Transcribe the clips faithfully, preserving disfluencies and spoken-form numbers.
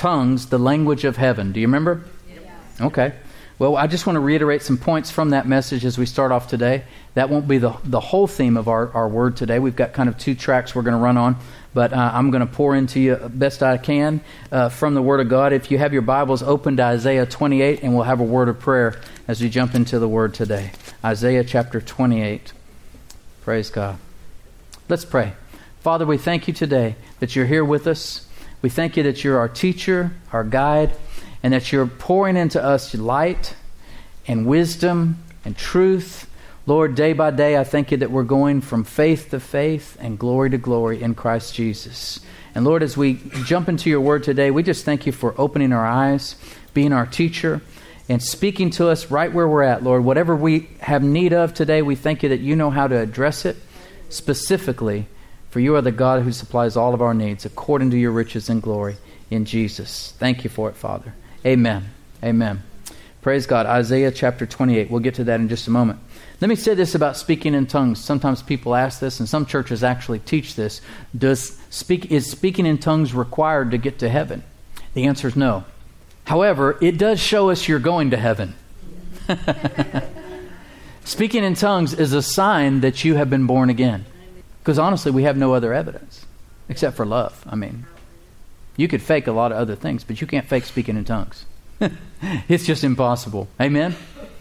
tongues the language of heaven? Do you remember? Yeah. Okay. Well, I just want to reiterate some points from that message as we start off today. That won't be the, the whole theme of our, our word today. We've got kind of two tracks we're going to run on, but uh, I'm going to pour into you best I can uh, from the Word of God. If you have your Bibles, open to Isaiah twenty-eight, and we'll have a word of prayer as we jump into the Word today. Isaiah chapter twenty-eight. Praise God. Let's pray. Father, we thank you today that you're here with us. We thank you that you're our teacher, our guide, and that you're pouring into us light and wisdom and truth. Lord, day by day, I thank you that we're going from faith to faith and glory to glory in Christ Jesus. And Lord, as we jump into your word today, we just thank you for opening our eyes, being our teacher, and speaking to us right where we're at, Lord. Whatever we have need of today, we thank you that you know how to address it specifically, for you are the God who supplies all of our needs according to your riches and glory in Jesus. Thank you for it, Father. Amen. Amen. Praise God. Isaiah chapter twenty-eight. We'll get to that in just a moment. Let me say this about speaking in tongues. Sometimes people ask this, and some churches actually teach this. Does speak is speaking in tongues required to get to heaven? The answer is no. However, it does show us you're going to heaven. Speaking in tongues is a sign that you have been born again. Because honestly, we have no other evidence except for love. I mean, you could fake a lot of other things, but you can't fake speaking in tongues. It's just impossible. Amen?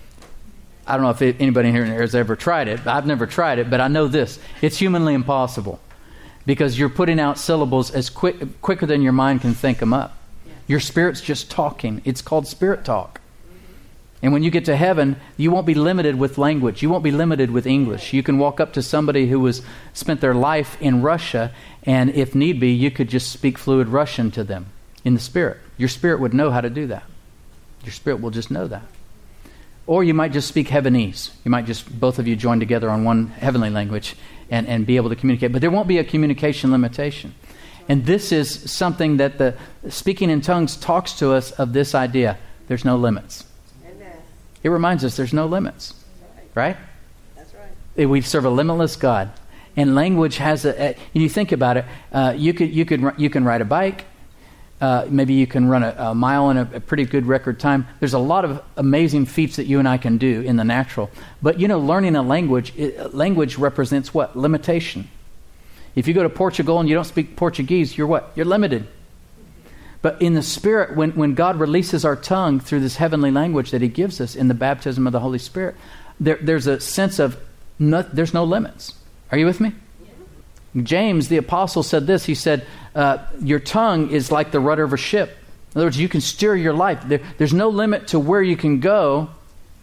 I don't know if it, anybody here has ever tried it. I've never tried it, but I know this. It's humanly impossible because you're putting out syllables as quick, quicker than your mind can think them up. Your spirit's just talking. It's called spirit talk. And when you get to heaven, you won't be limited with language. You won't be limited with English. You can walk up to somebody who was spent their life in Russia, and if need be, you could just speak fluid Russian to them in the spirit. Your spirit would know how to do that. Your spirit will just know that. Or you might just speak Heavenese. You might just, both of you join together on one heavenly language and, and be able to communicate. But there won't be a communication limitation. And this is something that the speaking in tongues talks to us of this idea. There's no limits. Amen. It reminds us there's no limits. Right? That's right. We serve a limitless God. And language has a, a you think about it, uh, you could you could you can ride a bike. Uh, maybe you can run a, a mile in a, a pretty good record time. There's a lot of amazing feats that you and I can do in the natural. But, you know, learning a language, it, language represents what? Limitation. If you go to Portugal and you don't speak Portuguese, you're what? You're limited. But in the Spirit, when, when God releases our tongue through this heavenly language that He gives us in the baptism of the Holy Spirit, there, there's a sense of no, there's no limits. Are you with me? James, the apostle, said this. He said, uh, your tongue is like the rudder of a ship. In other words, you can steer your life. There, there's no limit to where you can go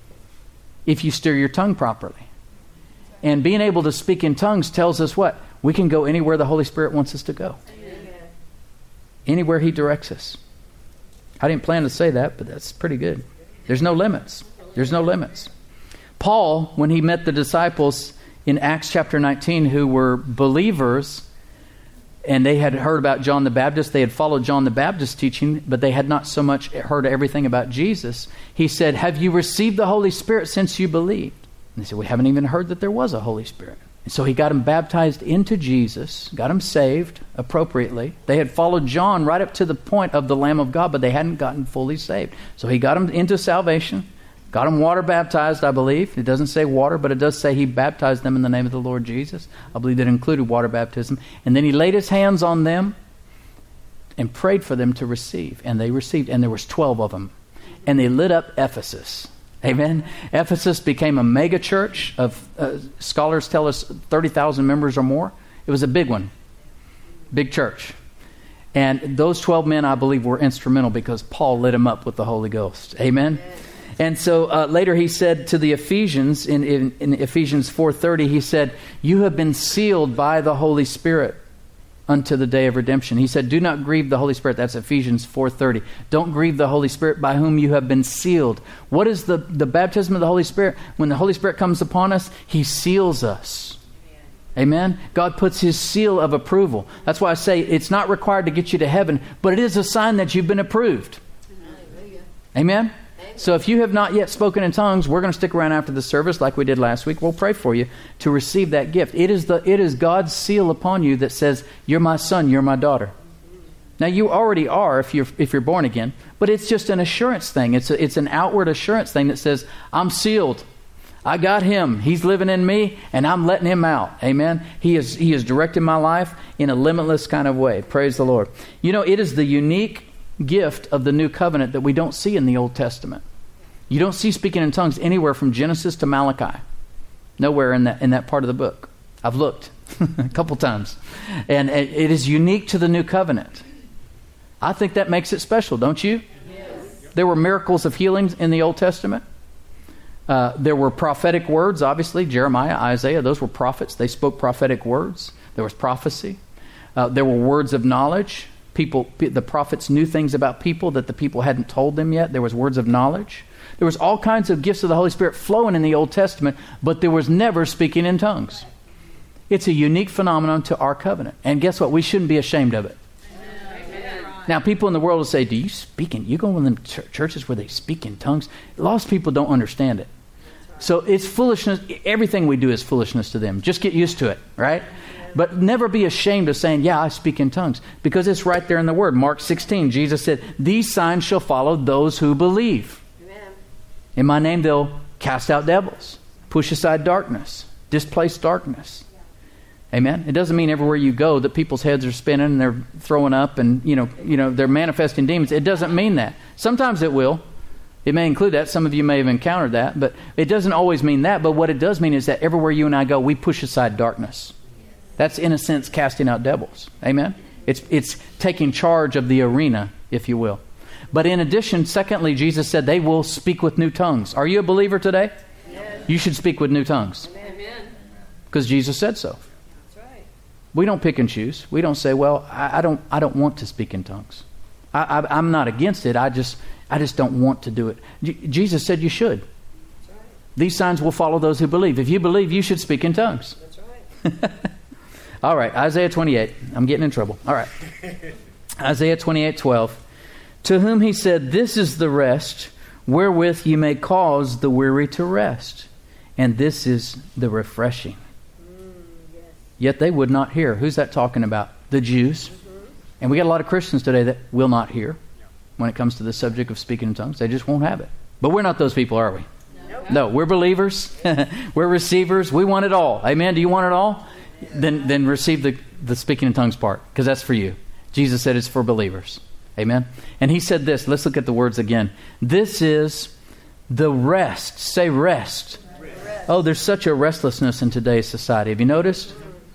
if you steer your tongue properly. And being able to speak in tongues tells us what? We can go anywhere the Holy Spirit wants us to go. Amen. Anywhere He directs us. I didn't plan to say that, but that's pretty good. There's no limits. There's no limits. Paul, when he met the disciples in Acts chapter nineteen, who were believers, and they had heard about John the Baptist. They had followed John the Baptist's teaching, but they had not so much heard everything about Jesus. He said, have you received the Holy Spirit since you believed? And they said, we haven't even heard that there was a Holy Spirit. And so he got them baptized into Jesus, got them saved appropriately. They had followed John right up to the point of the Lamb of God, but they hadn't gotten fully saved. So he got them into salvation. Got them water baptized, I believe. It doesn't say water, but it does say he baptized them in the name of the Lord Jesus. I believe that included water baptism. And then he laid his hands on them and prayed for them to receive. And they received, and there was twelve of them. And they lit up Ephesus. Amen. Ephesus became a mega church of, uh, scholars tell us, thirty thousand members or more. It was a big one. Big church. And those twelve men, I believe, were instrumental because Paul lit them up with the Holy Ghost. Amen. Amen. And so uh, later he said to the Ephesians, in, in, in Ephesians four thirty, he said, you have been sealed by the Holy Spirit unto the day of redemption. He said, do not grieve the Holy Spirit. That's Ephesians four thirty. Don't grieve the Holy Spirit by whom you have been sealed. What is the, the baptism of the Holy Spirit? When the Holy Spirit comes upon us, He seals us. Amen? God puts His seal of approval. That's why I say it's not required to get you to heaven, but it is a sign that you've been approved. Amen? So if you have not yet spoken in tongues, we're going to stick around after the service like we did last week. We'll pray for you to receive that gift. It is the it is God's seal upon you that says, you're my son, you're my daughter. Now, you already are if you're if you're born again, but it's just an assurance thing. It's a, it's an outward assurance thing that says, I'm sealed. I got him. He's living in me, and I'm letting him out. Amen. He is he is directing my life in a limitless kind of way. Praise the Lord. You know, it is the unique gift of the new covenant that we don't see in the Old Testament. You don't see speaking in tongues anywhere from Genesis to Malachi. Nowhere in that in that part of the book. I've looked a couple times. And it, it is unique to the new covenant. I think that makes it special, don't you? Yes. There were miracles of healings in the Old Testament. Uh, there were prophetic words, obviously. Jeremiah, Isaiah, those were prophets. They spoke prophetic words. There was prophecy. Uh, there were words of knowledge. People, the prophets knew things about people that the people hadn't told them yet. There was words of knowledge. There was all kinds of gifts of the Holy Spirit flowing in the Old Testament, but there was never speaking in tongues. It's a unique phenomenon to our covenant. And guess what? We shouldn't be ashamed of it. Now, people in the world will say, do you speak in, you go in them ch- churches where they speak in tongues? Lost people don't understand it. So it's foolishness. Everything we do is foolishness to them. Just get used to it, right? But never be ashamed of saying, yeah, I speak in tongues. Because it's right there in the Word. Mark sixteen, Jesus said, these signs shall follow those who believe. Amen. In my name they'll cast out devils, push aside darkness, displace darkness. Amen. It doesn't mean everywhere you go that people's heads are spinning and they're throwing up and, you know, you know, they're manifesting demons. It doesn't mean that. Sometimes it will. It may include that. Some of you may have encountered that, but it doesn't always mean that. But what it does mean is that everywhere you and I go, we push aside darkness. That's, in a sense, casting out devils. Amen. It's it's taking charge of the arena, if you will. But in addition, secondly, Jesus said they will speak with new tongues. Are you a believer today? Yes. You should speak with new tongues. Amen. Because Jesus said so. We don't pick and choose. We don't say, well, I, I don't I don't want to speak in tongues. I, I, I'm not against it. I just I just don't want to do it. J- Jesus said you should. That's right. These signs will follow those who believe. If you believe, you should speak in tongues. That's right. All right, Isaiah twenty-eight. I'm getting in trouble. All right. Isaiah twenty-eight twelve. To whom he said, this is the rest wherewith you may cause the weary to rest. And this is the refreshing. Yet they would not hear. Who's that talking about? The Jews. Mm-hmm. And we got a lot of Christians today that will not hear when it comes to the subject of speaking in tongues. They just won't have it. But we're not those people, are we? Nope. No, we're believers. We're receivers. We want it all. Amen. Do you want it all? Then then receive the, the speaking in tongues part, because that's for you. Jesus said it's for believers. Amen. And he said this. Let's look at the words again. This is the rest. Say rest. Rest. Oh, there's such a restlessness in today's society. Have you noticed?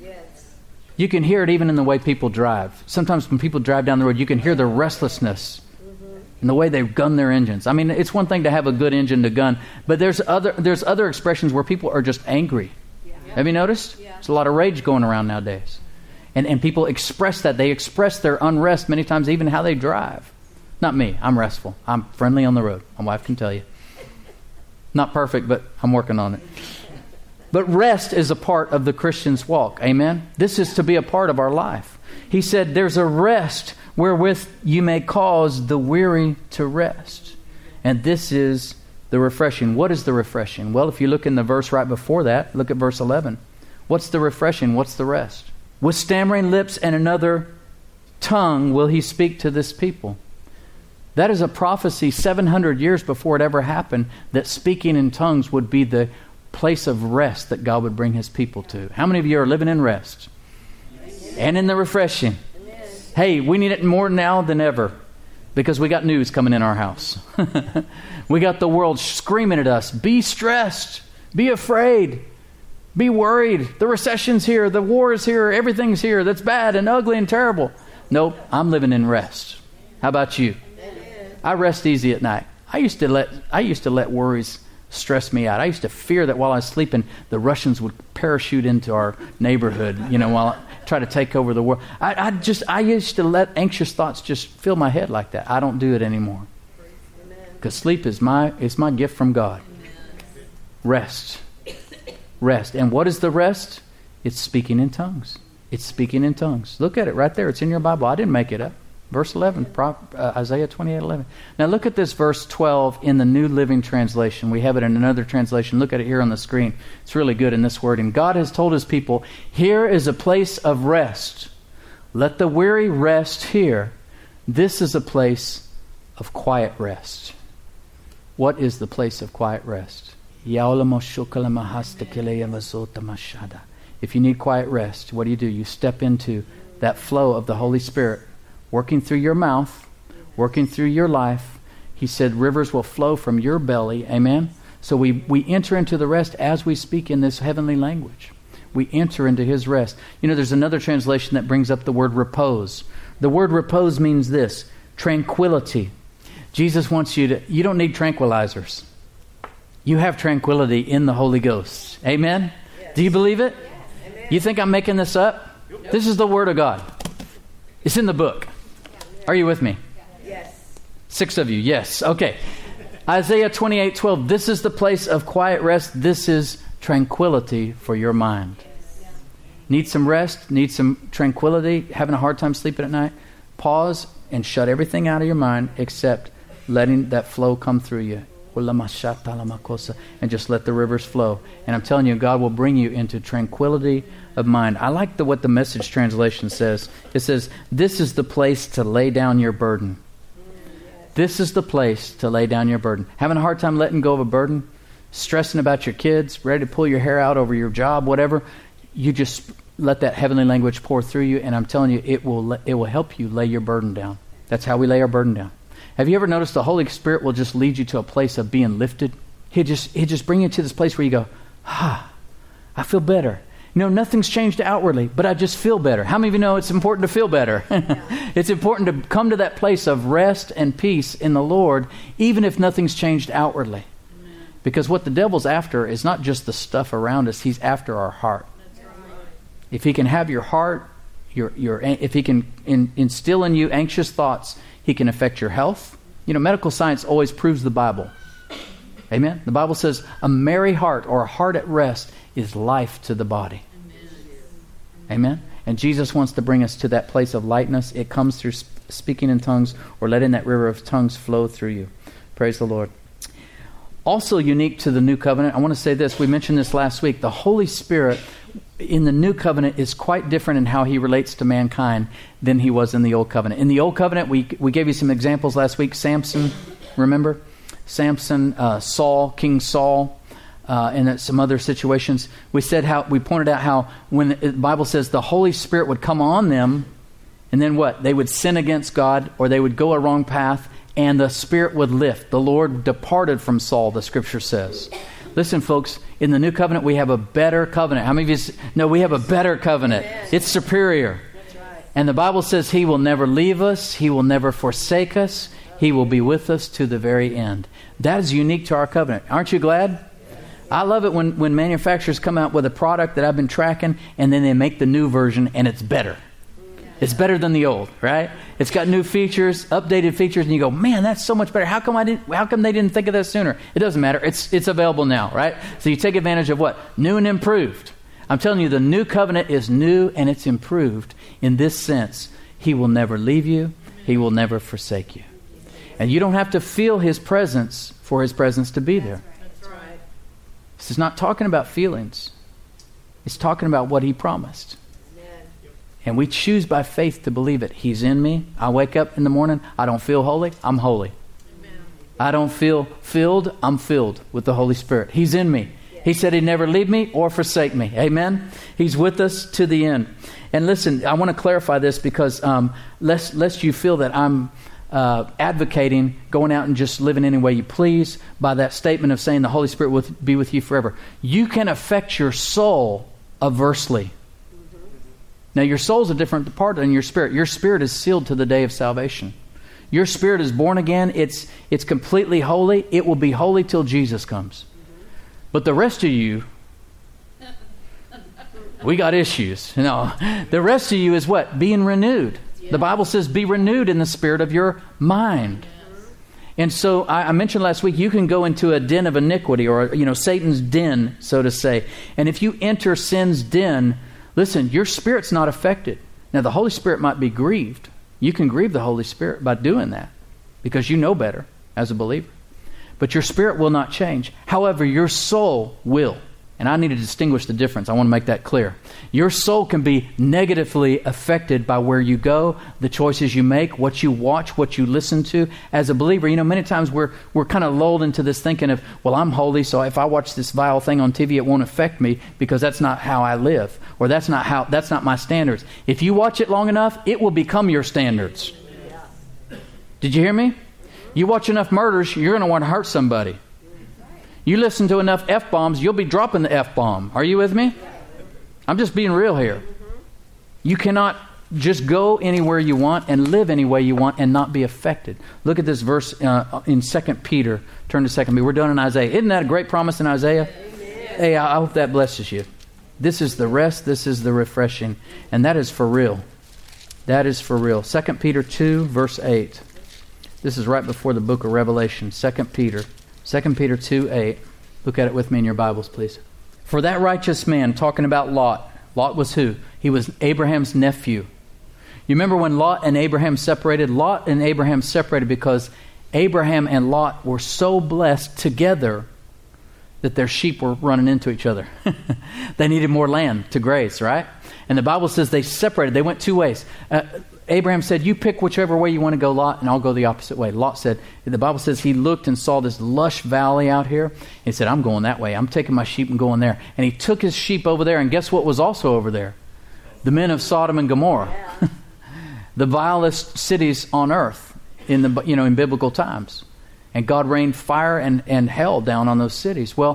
You can hear it even in the way people drive. Sometimes when people drive down the road, you can hear the restlessness mm-hmm. in the way they gun their engines. I mean, it's one thing to have a good engine to gun, but there's other there's other expressions where people are just angry. Yeah. Have you noticed? Yeah. There's a lot of rage going around nowadays. And and people express that. They express their unrest many times, even how they drive. Not me. I'm restful. I'm friendly on the road. My wife can tell you. Not perfect, but I'm working on it. But rest is a part of the Christian's walk. Amen? This is to be a part of our life. He said, there's a rest wherewith you may cause the weary to rest. And this is the refreshing. What is the refreshing? Well, if you look in the verse right before that, look at verse eleven. What's the refreshing? What's the rest? With stammering lips and another tongue will he speak to this people. That is a prophecy seven hundred years before it ever happened, that speaking in tongues would be the place of rest that God would bring his people to. How many of you are living in rest? Yes. And in the refreshing? Yes. Hey, we need it more now than ever, because we got news coming in our house. We got the world screaming at us, be stressed, be afraid, be worried. The recession's here, the war is here, everything's here that's bad and ugly and terrible. Nope, I'm living in rest. How about you? I rest easy at night. I used to let I used to let worries stress me out. I used to fear that while I was sleeping, the Russians would parachute into our neighborhood, you know, while I try to take over the world. I, I just, I used to let anxious thoughts just fill my head like that. I don't do it anymore. Because sleep is my, it's my gift from God. Rest. Rest. And what is the rest? It's speaking in tongues. It's speaking in tongues. Look at it right there. It's in your Bible. I didn't make it up. Verse eleven, uh, Isaiah twenty-eight eleven. Now look at this verse twelve in the New Living Translation. We have it in another translation. Look at it here on the screen. It's really good in this wording. God has told his people, here is a place of rest. Let the weary rest here. This is a place of quiet rest. What is the place of quiet rest? If you need quiet rest, what do you do? You step into that flow of the Holy Spirit working through your mouth, working through your life. He said rivers will flow from your belly. Amen? So we, we enter into the rest as we speak in this heavenly language. We enter into His rest. You know, there's another translation that brings up the word repose. The word repose means this, tranquility. Jesus wants you to, you don't need tranquilizers. You have tranquility in the Holy Ghost. Amen? Yes. Do you believe it? Yes. You think I'm making this up? Yep. This is the Word of God. It's in the book. Are you with me? Yes. Six of you, yes. Okay. Isaiah twenty-eight twelve. This is the place of quiet rest. This is tranquility for your mind. Need some rest? Need some tranquility? Having a hard time sleeping at night? Pause and shut everything out of your mind except letting that flow come through you. And just let the rivers flow. And I'm telling you, God will bring you into tranquility of mind. I like the, what the Message translation says. It says, this is the place to lay down your burden. This is the place to lay down your burden. Having a hard time letting go of a burden? Stressing about your kids? Ready to pull your hair out over your job? Whatever? You just let that heavenly language pour through you, and I'm telling you, it will it will help you lay your burden down. That's how we lay our burden down. Have you ever noticed the Holy Spirit will just lead you to a place of being lifted? He'll just, he'll just bring you to this place where you go, ah, I feel better. You know, nothing's changed outwardly, but I just feel better. How many of you know it's important to feel better? It's important to come to that place of rest and peace in the Lord, even if nothing's changed outwardly. Amen. Because what the devil's after is not just the stuff around us. He's after our heart. That's right. If he can have your heart, your, your, if he can in, instill in you anxious thoughts, he can affect your health. You know, medical science always proves the Bible. Amen? The Bible says a merry heart or a heart at rest is life to the body. Amen? Amen? And Jesus wants to bring us to that place of lightness. It comes through sp- speaking in tongues or letting that river of tongues flow through you. Praise the Lord. Also unique to the New Covenant, I want to say this. We mentioned this last week. The Holy Spirit in the New Covenant is quite different in how He relates to mankind than He was in the Old Covenant. In the Old Covenant, we we gave you some examples last week. Samson, remember? Samson, uh, Saul, King Saul, uh, and some other situations. We said how we pointed out how when the Bible says the Holy Spirit would come on them, and then what? They would sin against God, or they would go a wrong path, and the Spirit would lift. The Lord departed from Saul, the Scripture says. Listen, folks, in the New Covenant, we have a better covenant. How many of you know we have a better covenant? Amen. It's superior. That's right. And the Bible says He will never leave us. He will never forsake us. He will be with us to the very end. That is unique to our covenant. Aren't you glad? Yes. I love it when, when manufacturers come out with a product that I've been tracking, and then they make the new version, and it's better. It's better than the old, right? It's got new features, updated features, and you go, man, that's so much better. How come I didn't? How come they didn't think of that sooner? It doesn't matter. It's it's available now, right? So you take advantage of what? New and improved. I'm telling you, the new covenant is new and it's improved in this sense. He will never leave you. He will never forsake you. And you don't have to feel His presence for His presence to be there. That's right. This is not talking about feelings. It's talking about what He promised. And we choose by faith to believe it. He's in me. I wake up in the morning. I don't feel holy. I'm holy. Amen. I don't feel filled. I'm filled with the Holy Spirit. He's in me. Yes. He said He'd never leave me or forsake me. Amen. He's with us to the end. And listen, I want to clarify this because um, lest, lest you feel that I'm uh, advocating going out and just living any way you please by that statement of saying the Holy Spirit will be with you forever. You can affect your soul aversely. Now, your soul's a different part than your spirit. Your spirit is sealed to the day of salvation. Your spirit is born again. It's it's completely holy. It will be holy till Jesus comes. But the rest of you, we got issues. No, the rest of you is what? Being renewed. The Bible says, be renewed in the spirit of your mind. And so I, I mentioned last week, you can go into a den of iniquity, or you know, Satan's den, so to say. And if you enter sin's den, listen, your spirit's not affected. Now, the Holy Spirit might be grieved. You can grieve the Holy Spirit by doing that because you know better as a believer. But your spirit will not change. However, your soul will. And I need to distinguish the difference. I want to make that clear. Your soul can be negatively affected by where you go, the choices you make, what you watch, what you listen to. As a believer, you know, many times we're we're kind of lulled into this thinking of, well, I'm holy, so if I watch this vile thing on T V, it won't affect me because that's not how I live, or that's not how that's not my standards. If you watch it long enough, it will become your standards. Did you hear me? You watch enough murders, you're going to want to hurt somebody. You listen to enough F-bombs, you'll be dropping the F-bomb. Are you with me? I'm just being real here. You cannot just go anywhere you want and live any way you want and not be affected. Look at this verse uh, in Second Peter. Turn to Second Peter. We're done in Isaiah. Isn't that a great promise in Isaiah? Amen. Hey, I hope that blesses you. This is the rest. This is the refreshing. And that is for real. That is for real. Second Peter two, verse eight. This is right before the book of Revelation. Second Peter. Second Peter two, eight. Look at it with me in your Bibles, please. For that righteous man, talking about Lot. Lot was who? He was Abraham's nephew. You remember when Lot and Abraham separated? Lot and Abraham separated because Abraham and Lot were so blessed together that their sheep were running into each other. They needed more land to graze, right? And the Bible says they separated. They went two ways. Uh, Abraham said, you pick whichever way you want to go, Lot, and I'll go the opposite way. Lot said, the Bible says he looked and saw this lush valley out here. He said, I'm going that way. I'm taking my sheep and going there. And he took his sheep over there, and guess what was also over there? The men of Sodom and Gomorrah. Yeah. The vilest cities on earth in the you know in biblical times. And God rained fire and, and hell down on those cities. Well,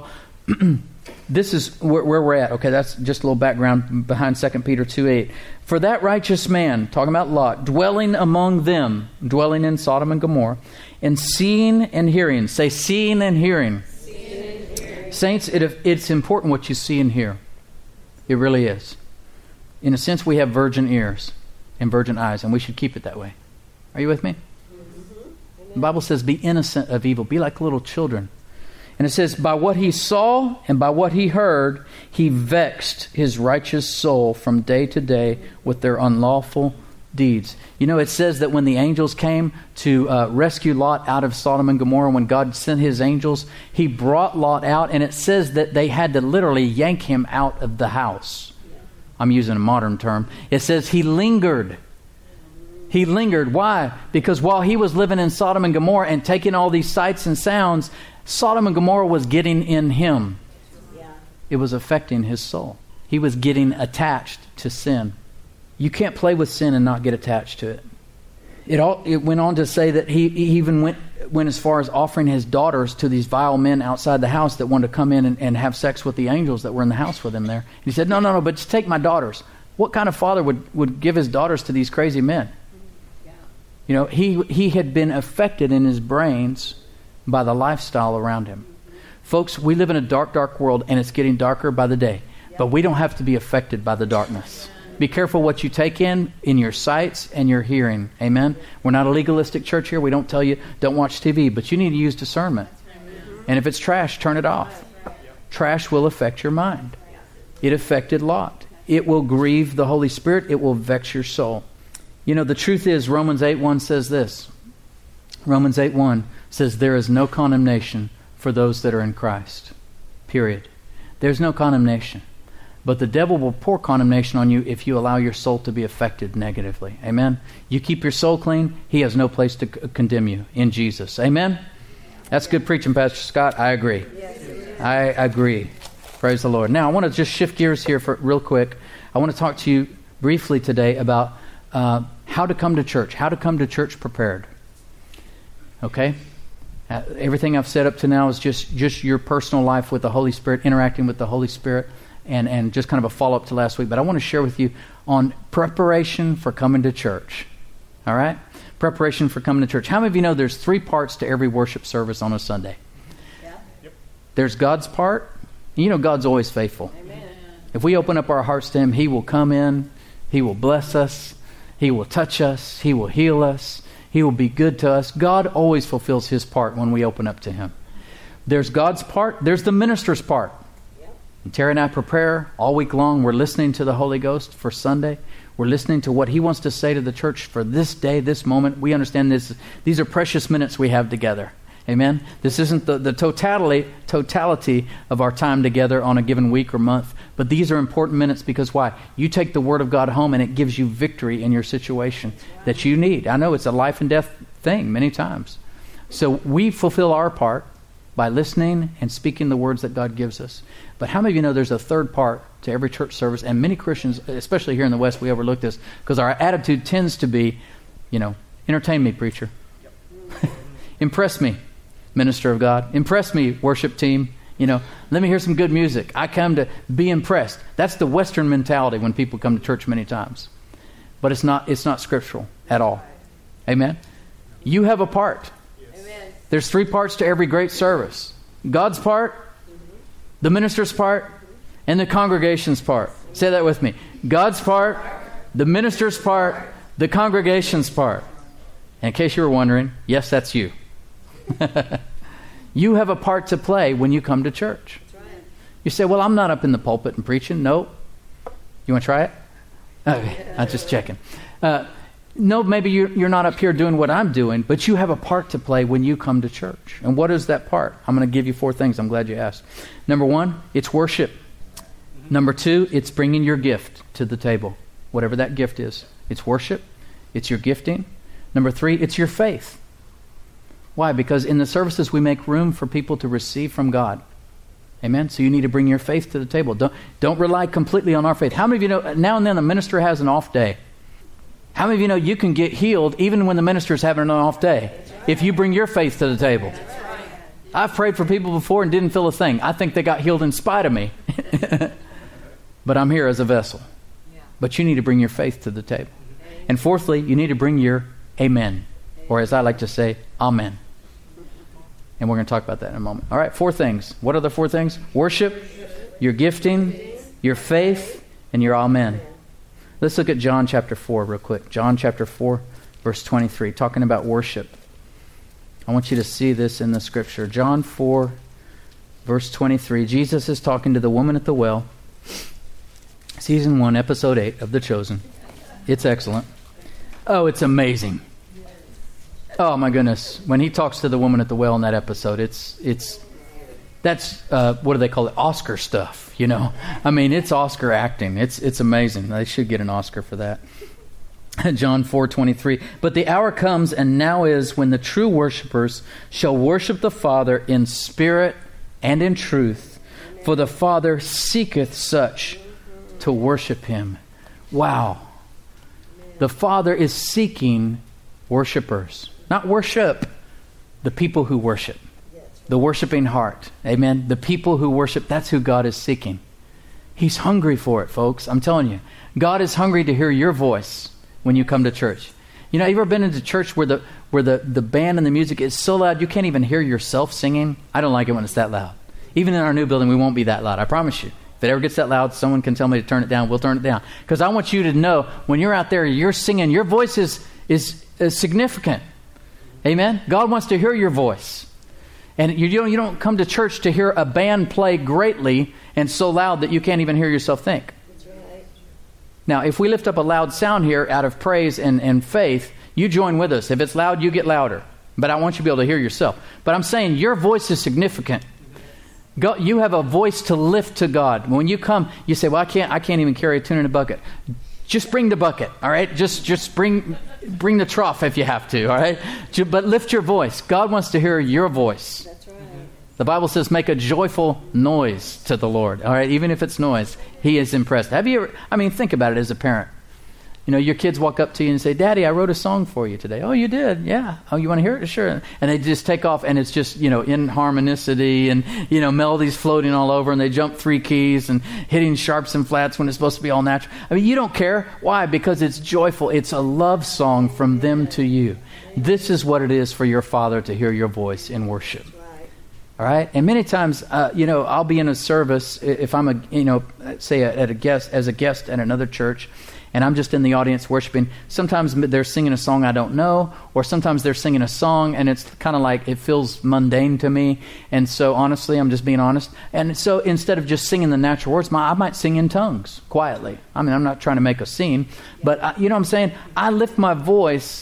this is where, where we're at. Okay, that's just a little background behind Second Peter two eight. For that righteous man, talking about Lot, dwelling among them, dwelling in Sodom and Gomorrah, and seeing and hearing. Say, seeing and hearing. Seeing and hearing. Saints, it, it's important what you see and hear. It really is. In a sense, we have virgin ears and virgin eyes, and we should keep it that way. Are you with me? Mm-hmm. The Bible says, be innocent of evil. Be like little children. And it says, by what he saw and by what he heard, he vexed his righteous soul from day to day with their unlawful deeds. You know, it says that when the angels came to uh, rescue Lot out of Sodom and Gomorrah, when God sent his angels, he brought Lot out, and it says that they had to literally yank him out of the house. I'm using a modern term. It says he lingered. He lingered. Why? Because while he was living in Sodom and Gomorrah and taking all these sights and sounds, Sodom and Gomorrah was getting in him. Yeah. It was affecting his soul. He was getting attached to sin. You can't play with sin and not get attached to it. It all. It went on to say that he, he even went went as far as offering his daughters to these vile men outside the house that wanted to come in and, and have sex with the angels that were in the house with him there. And he said, no, no, no, but just take my daughters. What kind of father would, would give his daughters to these crazy men? Yeah. You know, he he had been affected in his brains by the lifestyle around him. Folks, we live in a dark, dark world, and it's getting darker by the day. Yeah. But we don't have to be affected by the darkness. Be careful what you take in, in your sights and your hearing. Amen? We're not a legalistic church here. We don't tell you, don't watch T V. But you need to use discernment. And if it's trash, turn it off. Trash will affect your mind. It affected Lot. It will grieve the Holy Spirit. It will vex your soul. You know, the truth is, Romans eight one says this. Romans eight one says, there is no condemnation for those that are in Christ. Period. There's no condemnation. But the devil will pour condemnation on you if you allow your soul to be affected negatively. Amen? You keep your soul clean, he has no place to c- condemn you in Jesus. Amen? That's good preaching, Pastor Scott. I agree. I agree. Praise the Lord. Now, I want to just shift gears here for real quick. I want to talk to you briefly today about uh, how to come to church, how to come to church prepared. Okay? Uh, everything I've said up to now is just, just your personal life with the Holy Spirit, interacting with the Holy Spirit. And, and just kind of a follow-up to last week. But I want to share with you on preparation for coming to church. All right? Preparation for coming to church. How many of you know there's three parts to every worship service on a Sunday? Yeah. Yep. There's God's part. You know God's always faithful. Amen. If we open up our hearts to Him, He will come in. He will bless us. He will touch us. He will heal us. He will be good to us. God always fulfills His part when we open up to Him. There's God's part. There's the minister's part. And Terry and I prepare all week long. We're listening to the Holy Ghost for Sunday. We're listening to what He wants to say to the church for this day, this moment. We understand this. These are precious minutes we have together. Amen? This isn't the, the totality, totality of our time together on a given week or month. But these are important minutes because why? You take the Word of God home and it gives you victory in your situation that you need. I know it's a life and death thing many times. So we fulfill our part by listening and speaking the words that God gives us. But how many of you know there's a third part to every church service? And many Christians, especially here in the West, we overlook this because our attitude tends to be, you know, entertain me, preacher. Impress me, minister of God. Impress me, worship team. You know, let me hear some good music. I come to be impressed. That's the Western mentality when people come to church many times. But it's not, it's not scriptural at all. Amen? You have a part. Amen. There's three parts to every great service. God's part, the minister's part, and the congregation's part. Say that with me. God's part, the minister's part, the congregation's part. And in case you were wondering, yes, that's you. You have a part to play when you come to church. You say, well, I'm not up in the pulpit and preaching. No. You want to try it? Okay, I'm just checking. Uh, no, maybe you're, you're not up here doing what I'm doing, but you have a part to play when you come to church. And what is that part? I'm going to give you four things. I'm glad you asked. Number one, it's worship. Number two, it's bringing your gift to the table, whatever that gift is. It's worship. It's your gifting. Number three, it's your faith. Why? Because in the services we make room for people to receive from God. Amen? So you need to bring your faith to the table. Don't, don't rely completely on our faith. How many of you know now and then a minister has an off day? How many of you know you can get healed even when the minister's having an off day if you bring your faith to the table? I've prayed for people before and didn't feel a thing. I think they got healed in spite of me. But I'm here as a vessel. But you need to bring your faith to the table. And fourthly, you need to bring your amen. Or as I like to say, amen. And we're going to talk about that in a moment. All right, four things. What are the four things? Worship, your gifting, your faith, and your amen. Let's look at John chapter four real quick. John chapter four, verse twenty-three, talking about worship. I want you to see this in the scripture. John four, verse twenty-three. Jesus is talking to the woman at the well. Season one, episode eight of The Chosen. It's excellent. Oh, it's amazing. Oh my goodness! When he talks to the woman at the well in that episode, it's it's that's uh, what do they call it? Oscar stuff, you know. I mean, it's Oscar acting. It's it's amazing. They should get an Oscar for that. John four twenty three. But the hour comes, and now is, when the true worshipers shall worship the Father in spirit and in truth, for the Father seeketh such to worship Him. Wow! The Father is seeking worshipers. Not worship, the people who worship. The worshiping heart. Amen. The people who worship, that's who God is seeking. He's hungry for it, folks. I'm telling you. God is hungry to hear your voice when you come to church. You know, you ever been into church where the where the, the band and the music is so loud you can't even hear yourself singing? I don't like it when it's that loud. Even in our new building, we won't be that loud. I promise you. If it ever gets that loud, someone can tell me to turn it down. We'll turn it down. Because I want you to know, when you're out there, you're singing, your voice is, is, is significant. Amen? God wants to hear your voice. And you don't, you don't come to church to hear a band play greatly and so loud that you can't even hear yourself think. That's right. Now, if we lift up a loud sound here out of praise and, and faith, you join with us. If it's loud, you get louder. But I want you to be able to hear yourself. But I'm saying your voice is significant. God, you have a voice to lift to God. When you come, you say, well, I can't, I can't even carry a tune in a bucket. Just bring the bucket, all right? Just just bring bring the trough if you have to, all right? But lift your voice. God wants to hear your voice. That's right. The Bible says make a joyful noise to the Lord, all right? Even if it's noise, He is impressed. Have you ever, I mean, think about it as a parent. You know, your kids walk up to you and say, Daddy, I wrote a song for you today. Oh, you did? Yeah. Oh, you want to hear it? Sure. And they just take off, and it's just, you know, in harmonicity and, you know, melodies floating all over, and they jump three keys and hitting sharps and flats when it's supposed to be all natural. I mean, you don't care. Why? Because it's joyful. It's a love song from them to you. This is what it is for your Father to hear your voice in worship. All right? And many times, uh, you know, I'll be in a service, if I'm, a, you know, say a, at a guest, as a guest at another church, and I'm just in the audience worshiping. Sometimes they're singing a song I don't know, or sometimes they're singing a song and it's kind of like it feels mundane to me. And so honestly, I'm just being honest. And so instead of just singing the natural words, my, I might sing in tongues quietly. I mean, I'm not trying to make a scene, but I, you know what I'm saying? I lift my voice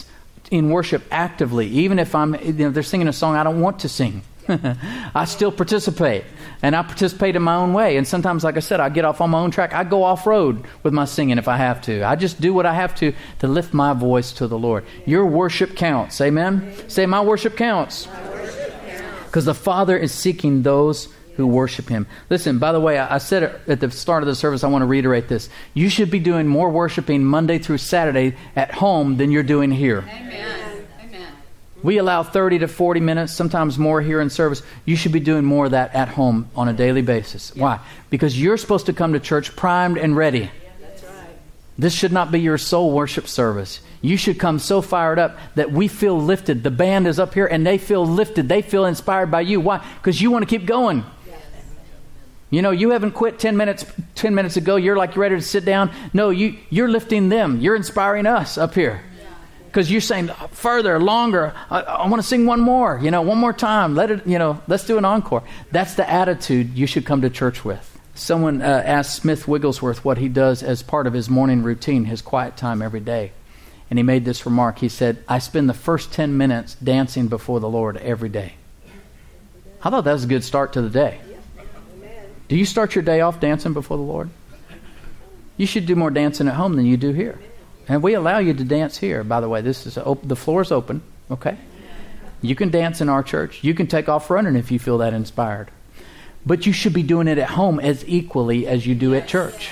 in worship actively. Even if I'm, you know, they're singing a song I don't want to sing. I still participate, and I participate in my own way. And sometimes, like I said, I get off on my own track. I go off-road with my singing if I have to. I just do what I have to to lift my voice to the Lord. Your worship counts. Amen? Say, my worship counts. Because the Father is seeking those who worship Him. Listen, by the way, I, I said it at the start of the service. I want to reiterate this. You should be doing more worshiping Monday through Saturday at home than you're doing here. Amen. We allow thirty to forty minutes, sometimes more here in service. You should be doing more of that at home on a daily basis. Yeah. Why? Because you're supposed to come to church primed and ready. That's right. This should not be your sole worship service. You should come so fired up that we feel lifted. The band is up here and they feel lifted. They feel inspired by you. Why? Because you want to keep going. Yes. You know, you haven't quit ten minutes ten minutes ago. You're like you're ready to sit down. No, you, you're lifting them. You're inspiring us up here. Because you're saying further, longer. I, I want to sing one more. You know, one more time. Let it. You know, let's do an encore. That's the attitude you should come to church with. Someone uh, asked Smith Wigglesworth what he does as part of his morning routine, his quiet time every day, and he made this remark. He said, "I spend the first ten minutes dancing before the Lord every day." I thought that was a good start to the day. Do you start your day off dancing before the Lord? You should do more dancing at home than you do here. And we allow you to dance here, by the way. This is op- the floor is open, okay? You can dance in our church. You can take off running if you feel that inspired. But you should be doing it at home as equally as you do at church.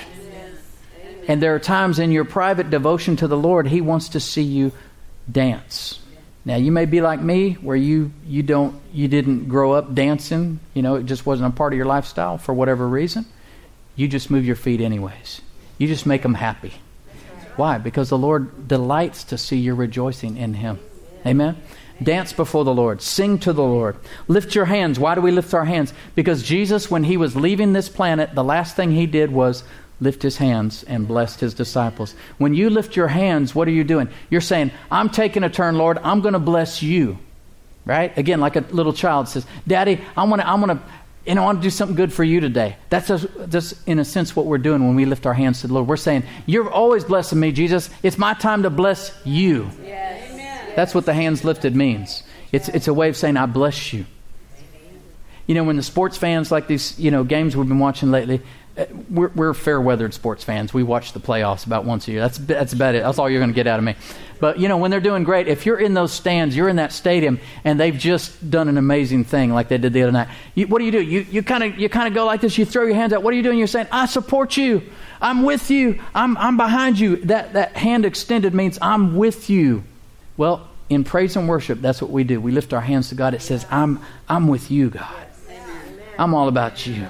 And there are times in your private devotion to the Lord, He wants to see you dance. Now, you may be like me, where you you don't you didn't grow up dancing. You know, it just wasn't a part of your lifestyle for whatever reason. You just move your feet anyways. You just make them happy. Why? Because the Lord delights to see you rejoicing in Him. Amen? Dance before the Lord. Sing to the Lord. Lift your hands. Why do we lift our hands? Because Jesus, when He was leaving this planet, the last thing He did was lift His hands and blessed His disciples. When you lift your hands, what are you doing? You're saying, I'm taking a turn, Lord. I'm going to bless you. Right? Again, like a little child says, Daddy, I want to, I want to, you know, I want to do something good for you today. That's, a, that's in a sense what we're doing when we lift our hands to the Lord. We're saying, you're always blessing me, Jesus. It's my time to bless you. Yes. Amen. That's what the hands lifted means. It's it's a way of saying, I bless you. You know, when the sports fans, like these, you know, games we've been watching lately, we're, we're fair-weathered sports fans. We watch the playoffs about once a year. That's that's about it. That's all you're going to get out of me. But, you know, when they're doing great, if you're in those stands, you're in that stadium, and they've just done an amazing thing like they did the other night. You, what do you do? You you kind of you kind of go like this. You throw your hands out. What are you doing? You're saying, I support you. I'm with you. I'm I'm behind you. That that hand extended means I'm with you. Well, in praise and worship, that's what we do. We lift our hands to God. It says, I'm I'm with you, God. I'm all about you.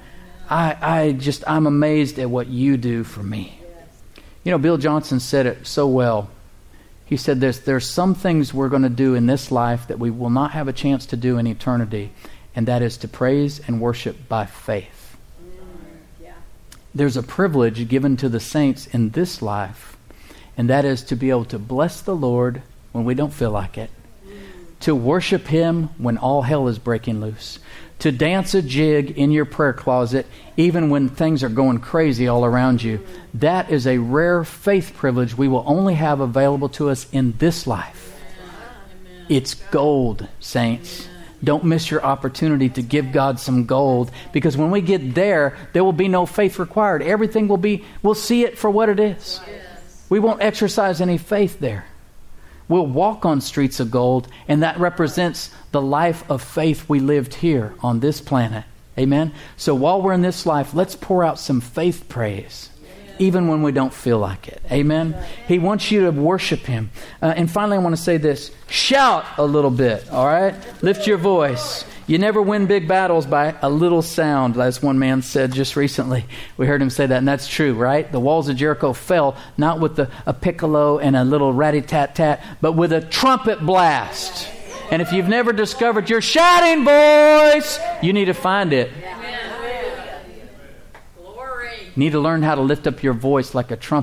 I, I just, I'm amazed at what you do for me. You know, Bill Johnson said it so well. He said there's, there's some things we're going to do in this life that we will not have a chance to do in eternity, and that is to praise and worship by faith. Yeah. There's a privilege given to the saints in this life, and that is to be able to bless the Lord when we don't feel like it, to worship Him when all hell is breaking loose, to dance a jig in your prayer closet even when things are going crazy all around you. That is a rare faith privilege we will only have available to us in this life. Amen. It's gold, saints. Amen. Don't miss your opportunity to give God some gold, because when we get there, there will be no faith required. Everything will be, we'll see it for what it is. Yes. We won't exercise any faith there. We'll walk on streets of gold, and that represents the life of faith we lived here on this planet. Amen? So while we're in this life, let's pour out some faith praise, even when we don't feel like it. Amen? He wants you to worship Him. Uh, and finally, I want to say this. Shout a little bit, all right? Lift your voice. You never win big battles by a little sound, as one man said just recently. We heard him say that, and that's true, right? The walls of Jericho fell not with the, a piccolo and a little rat-a-tat-tat, but with a trumpet blast. And if you've never discovered your shouting voice, you need to find it. Amen. Glory. You need to learn how to lift up your voice like a trumpet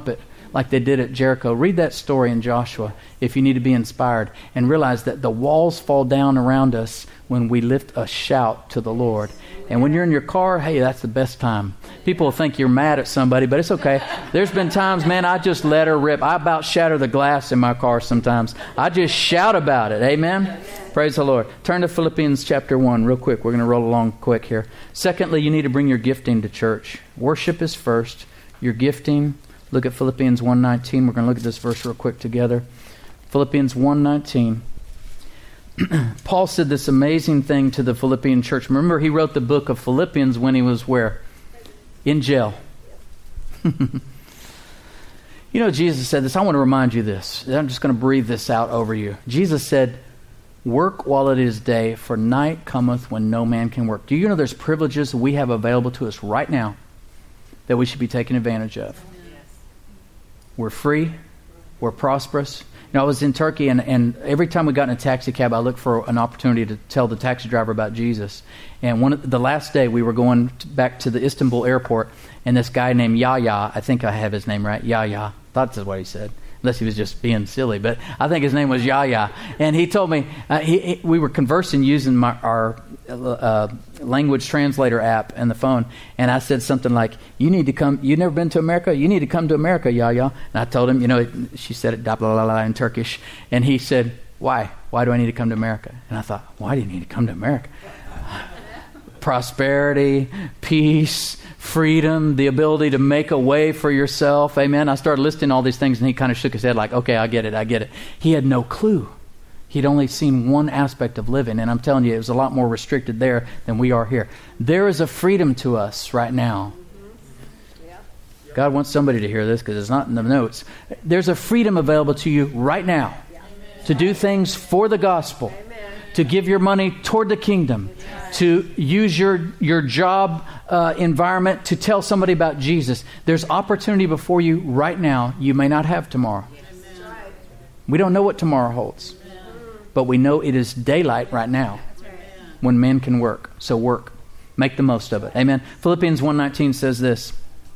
like they did at Jericho. Read that story in Joshua if you need to be inspired, and realize that the walls fall down around us when we lift a shout to the Lord. And when you're in your car, hey, that's the best time. People will think you're mad at somebody, but it's okay. There's been times, man, I just let her rip. I about shatter the glass in my car sometimes. I just shout about it. Amen? Amen. Praise the Lord. Turn to Philippians chapter one real quick. We're going to roll along quick here. Secondly, you need to bring your gifting to church. Worship is first. Your gifting. Look at Philippians one nineteen. We're going to look at this verse real quick together. Philippians one nineteen. Paul said this amazing thing to the Philippian church. Remember, he wrote the book of Philippians when he was where? In jail. You know, Jesus said this. I want to remind you this. I'm just going to breathe this out over you. Jesus said, work while it is day, for night cometh when no man can work. Do you know there's privileges we have available to us right now that we should be taking advantage of? We're free. We're prosperous. You know, I was in Turkey, and, and every time we got in a taxi cab, I looked for an opportunity to tell the taxi driver about Jesus. And one of, the last day, we were going to, back to the Istanbul airport, and this guy named Yahya, I think I have his name right, Yahya, thought that's what he said, unless he was just being silly, but I think his name was Yahya. And he told me, uh, he, he, we were conversing using my, our uh, language translator app and the phone, and I said something like, you need to come, you've never been to America? You need to come to America, Yahya. And I told him, you know, she said it, da blah, blah, blah, in Turkish, and he said, why? Why do I need to come to America? And I thought, why do you need to come to America? Prosperity, peace, freedom, the ability to make a way for yourself. Amen. I started listing all these things, and he kind of shook his head like, okay, I get it, I get it. He had no clue. He'd only seen one aspect of living, and I'm telling you, it was a lot more restricted there than we are here. There is a freedom to us right now. God wants somebody to hear this because it's not in the notes. There's a freedom available to you right now to do things for the gospel, to give your money toward the kingdom, to use your your job uh, environment to tell somebody about Jesus. There's opportunity before you right now you may not have tomorrow. We don't know what tomorrow holds, but we know it is daylight right now when men can work. So work. Make the most of it. Amen. Philippians one nineteen says this,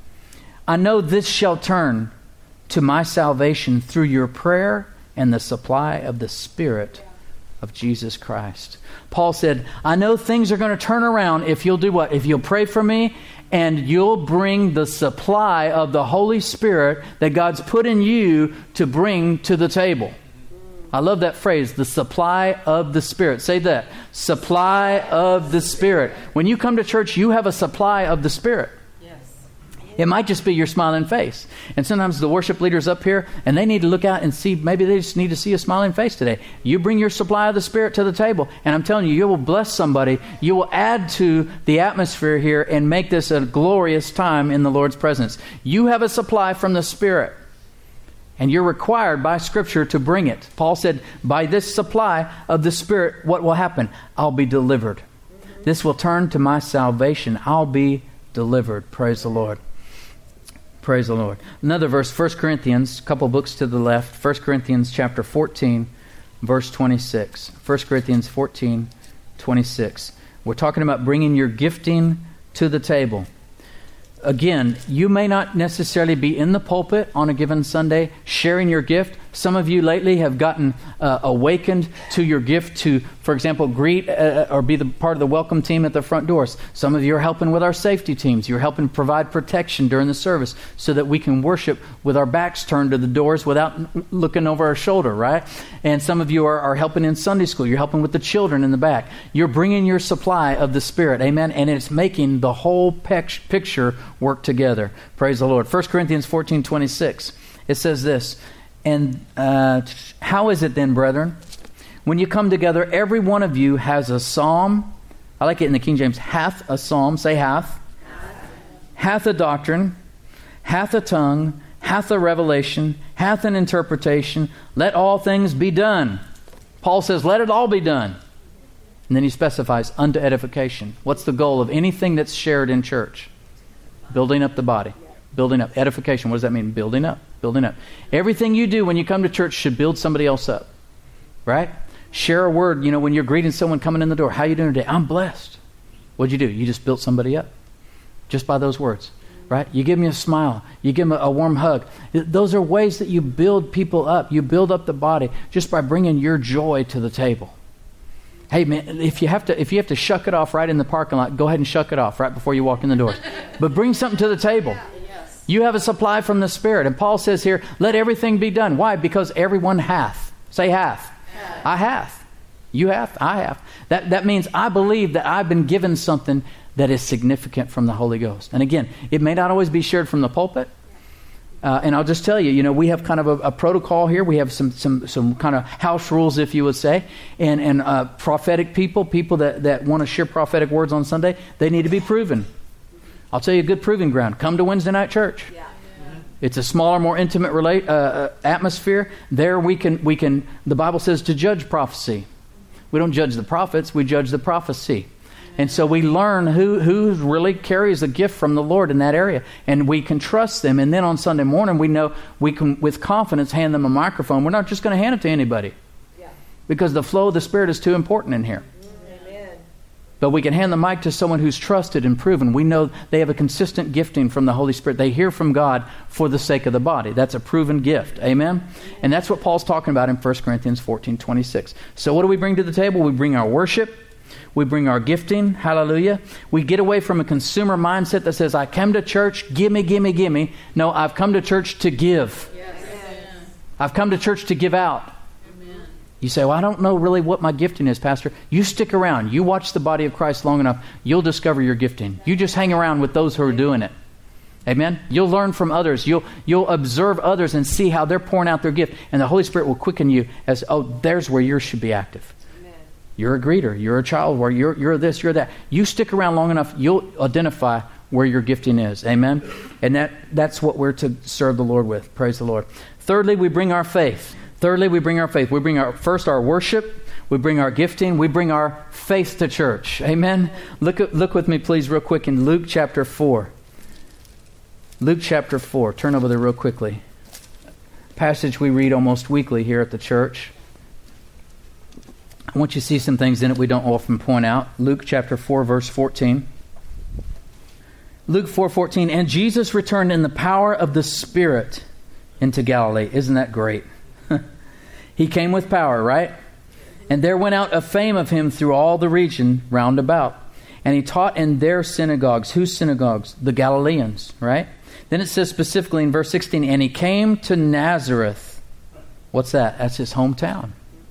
I know this shall turn to my salvation through your prayer and the supply of the Spirit of Jesus Christ. Paul said, I know things are going to turn around if you'll do what? If you'll pray for me and you'll bring the supply of the Holy Spirit that God's put in you to bring to the table. I love that phrase, the supply of the Spirit. Say that. Supply of the Spirit. When you come to church, you have a supply of the Spirit. It might just be your smiling face. And sometimes the worship leader's up here and they need to look out and see, maybe they just need to see a smiling face today. You bring your supply of the Spirit to the table, and I'm telling you, you will bless somebody. You will add to the atmosphere here and make this a glorious time in the Lord's presence. You have a supply from the Spirit, and you're required by Scripture to bring it. Paul said, by this supply of the Spirit, what will happen? I'll be delivered. This will turn to my salvation. I'll be delivered. Praise the Lord. Praise the Lord. Another verse, First Corinthians, a couple books to the left. First Corinthians chapter fourteen, verse twenty-six. First Corinthians fourteen, twenty-six. We're talking about bringing your gifting to the table. Again, you may not necessarily be in the pulpit on a given Sunday sharing your gift. Some of you lately have gotten uh, awakened to your gift to, for example, greet uh, or be the part of the welcome team at the front doors. Some of you are helping with our safety teams. You're helping provide protection during the service so that we can worship with our backs turned to the doors without looking over our shoulder, right? And some of you are, are helping in Sunday school. You're helping with the children in the back. You're bringing your supply of the Spirit, amen? And it's making the whole pec- picture work together. Praise the Lord. First Corinthians fourteen, twenty-six. It says this, and uh, how is it then, brethren? When you come together, every one of you has a psalm. I like it in the King James. Hath a psalm. Say hath. Hath, hath a doctrine. Hath a tongue. Hath a revelation. Hath an interpretation. Let all things be done. Paul says, let it all be done. And then he specifies, unto edification. What's the goal of anything that's shared in church? Building up the body. Building up. Edification. What does that mean? Building up. Building up. Everything you do when you come to church should build somebody else up. Right? Share a word. You know, when you're greeting someone coming in the door. How you doing today? I'm blessed. What'd you do? You just built somebody up. Just by those words. right? You give them a smile. You give them a, a warm hug. Those are ways that you build people up. You build up the body just by bringing your joy to the table. Hey man, if you have to, if you have to shuck it off right in the parking lot, go ahead and shuck it off right before you walk in the doors. But bring something to the table. You have a supply from the Spirit. And Paul says here, let everything be done. Why? Because everyone hath. Say hath. hath. I hath. You have. I have. That, that means I believe that I've been given something that is significant from the Holy Ghost. And again, it may not always be shared from the pulpit. Uh, and I'll just tell you, you know, we have kind of a, a protocol here. We have some some some kind of house rules, if you would say. And and uh, prophetic people, people that, that want to share prophetic words on Sunday, they need to be proven. I'll tell you a good proving ground. Come to Wednesday night church. Yeah. It's a smaller, more intimate relate, uh, uh, atmosphere. There we can, we can, the Bible says to judge prophecy. We don't judge the prophets, we judge the prophecy. And so we learn who, who really carries a gift from the Lord in that area. And we can trust them. And then on Sunday morning, we know we can, with confidence, hand them a microphone. We're not just going to hand it to anybody. Yeah. Because the flow of the Spirit is too important in here. But we can hand the mic to someone who's trusted and proven. We know they have a consistent gifting from the Holy Spirit. They hear from God for the sake of the body. That's a proven gift. Amen? And that's what Paul's talking about in First Corinthians fourteen twenty-six. So what do we bring to the table? We bring our worship. We bring our gifting. Hallelujah. We get away from a consumer mindset that says, I come to church, gimme, gimme, gimme. No, I've come to church to give. Yes. I've come to church to give out. You say, well, I don't know really what my gifting is, Pastor. You stick around. You watch the body of Christ long enough, you'll discover your gifting. You just hang around with those who are doing it. Amen? You'll learn from others. You'll you'll observe others and see how they're pouring out their gift. And the Holy Spirit will quicken you as, oh, there's where yours should be active. Amen. You're a greeter. You're a child where you're, you're this, you're that. You stick around long enough, you'll identify where your gifting is. Amen? And that that's what we're to serve the Lord with. Praise the Lord. Thirdly, we bring our faith. Thirdly, we bring our faith. We bring our first our worship. We bring our gifting. We bring our faith to church. Amen. Look at, look with me, please, real quick in Luke chapter four. Luke chapter four. Turn over there real quickly. Passage we read almost weekly here at the church. I want you to see some things in it we don't often point out. Luke chapter four, verse fourteen. Luke four fourteen. And Jesus returned in the power of the Spirit into Galilee. Isn't that great? He came with power, right? And there went out a fame of him through all the region round about. And he taught in their synagogues. Whose synagogues? The Galileans, right? Then it says specifically in verse sixteen, and he came to Nazareth. What's that? That's his hometown,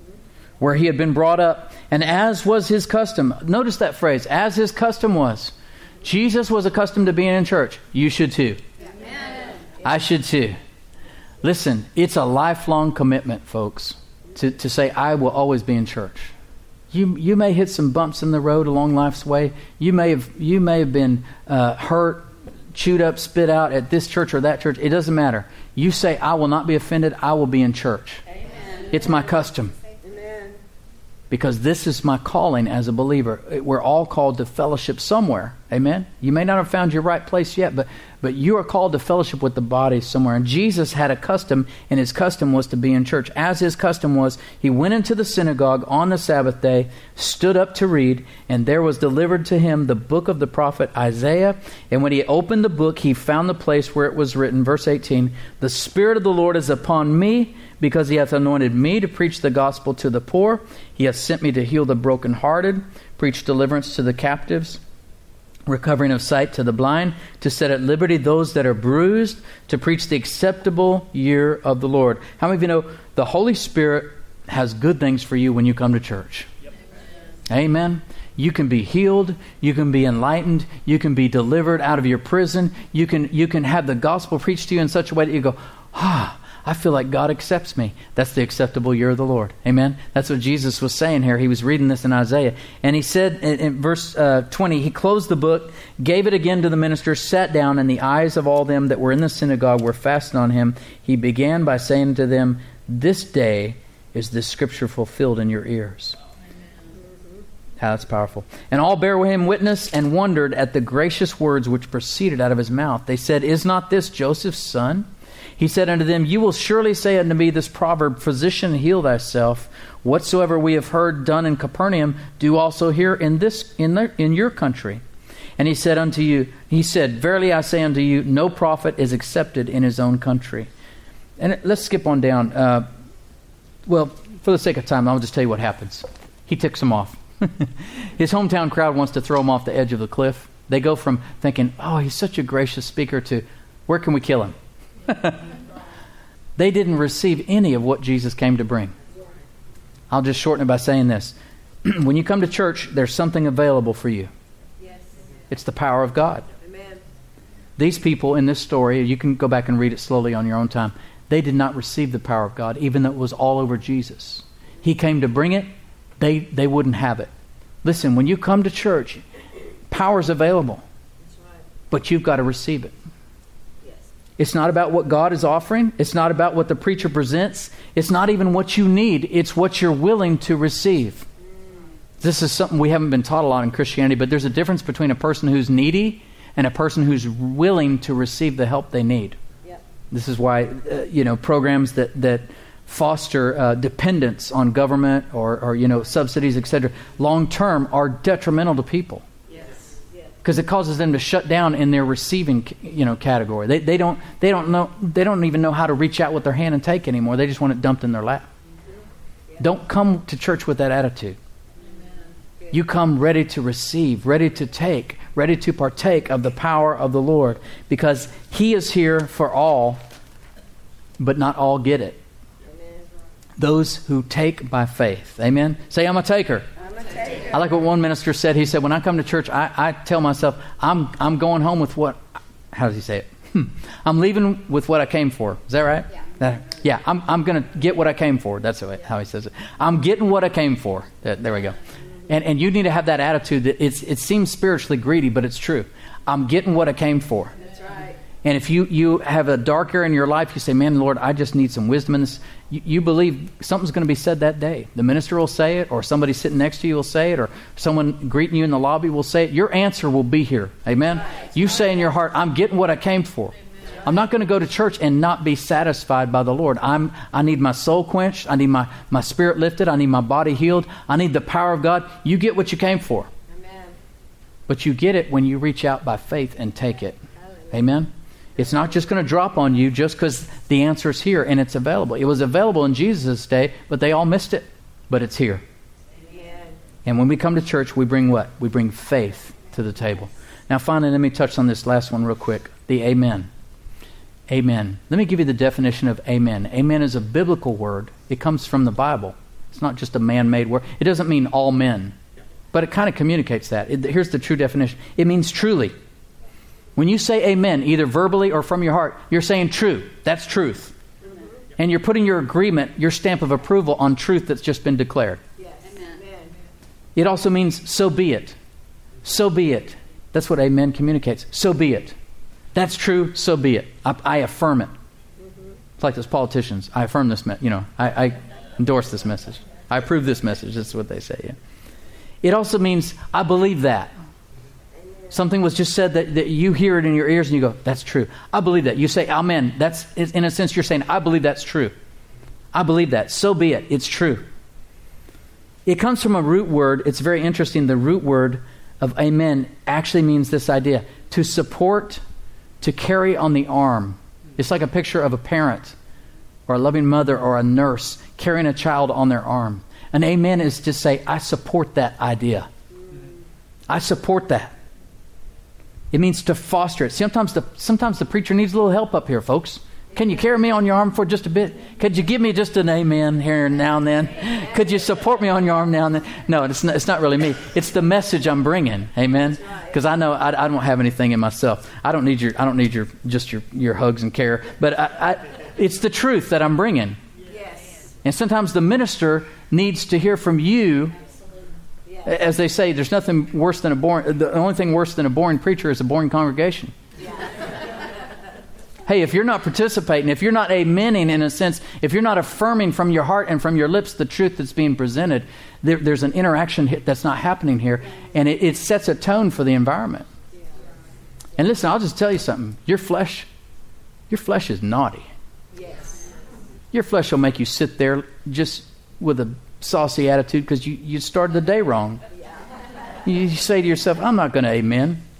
where he had been brought up. And as was his custom, notice that phrase, as his custom was. Jesus was accustomed to being in church. You should too. Amen. I should too. Listen, it's a lifelong commitment, folks, to, to say, I will always be in church. You you may hit some bumps in the road along life's way. You may have you may have been uh, hurt, chewed up, spit out at this church or that church. It doesn't matter. You say, I will not be offended. I will be in church. Amen. It's my custom. Amen. Because this is my calling as a believer. We're all called to fellowship somewhere. Amen? You may not have found your right place yet, but But you are called to fellowship with the body somewhere. And Jesus had a custom, and his custom was to be in church. As his custom was, he went into the synagogue on the Sabbath day, stood up to read, and there was delivered to him the book of the prophet Isaiah. And when he opened the book, he found the place where it was written, verse eighteen, the Spirit of the Lord is upon me, because he hath anointed me to preach the gospel to the poor. He hath sent me to heal the brokenhearted, preach deliverance to the captives, recovering of sight to the blind, to set at liberty those that are bruised, to preach the acceptable year of the Lord. How many of you know the Holy Spirit has good things for you when you come to church? Yep. Amen. You can be healed. You can be enlightened. You can be delivered out of your prison. You can you can have the gospel preached to you in such a way that you go, ah, I feel like God accepts me. That's the acceptable year of the Lord. Amen. That's what Jesus was saying here. He was reading this in Isaiah. And he said in, in verse uh, twenty, he closed the book, gave it again to the minister, sat down, and the eyes of all them that were in the synagogue were fastened on him. He began by saying to them, this day is this scripture fulfilled in your ears. How that's powerful. And all bare him witness and wondered at the gracious words which proceeded out of his mouth. They said, is not this Joseph's son? He said unto them, you will surely say unto me this proverb, physician, heal thyself. Whatsoever we have heard done in Capernaum, do also here in this in, the, in your country. And he said unto you, he said, verily I say unto you, no prophet is accepted in his own country. And let's skip on down. Uh, well, for the sake of time, I'll just tell you what happens. He ticks them off. His hometown crowd wants to throw him off the edge of the cliff. They go from thinking, oh, he's such a gracious speaker, to where can we kill him? They didn't receive any of what Jesus came to bring. I'll just shorten it by saying this. When you come to church, there's something available for you. Yes. It's the power of God. Amen. These people in this story, you can go back and read it slowly on your own time, they did not receive the power of God, even though it was all over Jesus. He came to bring it. They, they wouldn't have it. Listen, when you come to church, power is available. That's right. But you've got to receive it. Yes. It's not about what God is offering. It's not about what the preacher presents. It's not even what you need. It's what you're willing to receive. This is something we haven't been taught a lot in Christianity, but there's a difference between a person who's needy and a person who's willing to receive the help they need. Yep. This is why, uh, you know, programs that, that foster uh, dependence on government or, or, you know, subsidies, et cetera, long term are detrimental to people. Yes. Yes. Because it causes them to shut down in their receiving, you know, category. They they don't they don't know they don't even know how to reach out with their hand and take anymore. They just want it dumped in their lap. Mm-hmm. Yeah. Don't come to church with that attitude. You come ready to receive, ready to take, ready to partake of the power of the Lord, because He is here for all, but not all get it. Amen. Those who take by faith. Amen? Say, I'm a taker. I'm a taker. I like what one minister said. He said, when I come to church, I, I tell myself, I'm I'm going home with what, how does he say it? Hmm. I'm leaving with what I came for. Is that right? Yeah. That, yeah, I'm I'm going to get what I came for. That's how he says it. I'm getting what I came for. That, there we go. And and you need to have that attitude that it's it seems spiritually greedy, but it's true. I'm getting what I came for. That's right. And if you, you have a dark area in your life, you say, man, Lord, I just need some wisdom in this. You, you believe something's going to be said that day. The minister will say it, or somebody sitting next to you will say it, or someone greeting you in the lobby will say it. Your answer will be here. Amen? Right. You say in your heart, I'm getting what I came for. I'm not going to go to church and not be satisfied by the Lord. I'm, I need my soul quenched. I need my, my spirit lifted. I need my body healed. I need the power of God. You get what you came for. Amen. But you get it when you reach out by faith and take it. Amen? It's not just going to drop on you just because the answer is here and it's available. It was available in Jesus' day, but they all missed it. But it's here. Amen. And when we come to church, we bring what? We bring faith to the table. Now finally, let me touch on this last one real quick. The amen. Amen. Let me give you the definition of amen. Amen is a biblical word. It comes from the Bible. It's not just a man-made word. It doesn't mean all men, but it kind of communicates that. It, here's the true definition. It means truly. When you say amen, either verbally or from your heart, you're saying true. That's truth. Amen. And you're putting your agreement, your stamp of approval on truth that's just been declared. Yes. Amen. It also means so be it. So be it. That's what amen communicates. So be it. That's true, so be it. I, I affirm it. Mm-hmm. It's like those politicians. I affirm this, me- you know, I, I endorse this message. I approve this message. That's what they say. Yeah. It also means I believe that. Amen. Something was just said that, that you hear it in your ears and you go, that's true. I believe that. You say, amen. That's, in a sense, you're saying, I believe that's true. I believe that. So be it. It's true. It comes from a root word. It's very interesting. The root word of amen actually means this idea: to support, to carry on the arm. It's like a picture of a parent or a loving mother or a nurse carrying a child on their arm. An amen is to say, I support that idea. I support that. It means to foster it. Sometimes the sometimes the preacher needs a little help up here, folks. Can you carry me on your arm for just a bit? Could you give me just an amen here and now and then? Could you support me on your arm now and then? No, it's not, it's not really me. It's the message I'm bringing. Amen. Because I know I, I don't have anything in myself. I don't need your I don't need your just your, your hugs and care. But I, I, it's the truth that I'm bringing. Yes. And sometimes the minister needs to hear from you. Yes. As they say, there's nothing worse than a boring. The only thing worse than a boring preacher is a boring congregation. Hey, if you're not participating, if you're not amening in a sense, if you're not affirming from your heart and from your lips the truth that's being presented, there, there's an interaction that's not happening here, and it, it sets a tone for the environment. And listen, I'll just tell you something. Your flesh, your flesh is naughty. Yes. Your flesh will make you sit there just with a saucy attitude because you, you started the day wrong. You say to yourself, I'm not going to amen.